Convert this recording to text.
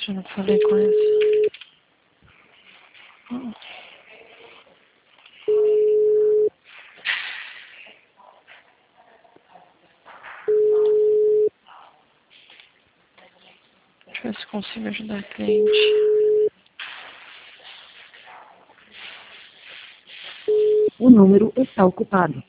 Já não falei com essa. Deixa eu ver se consigo ajudar a cliente. O número está ocupado.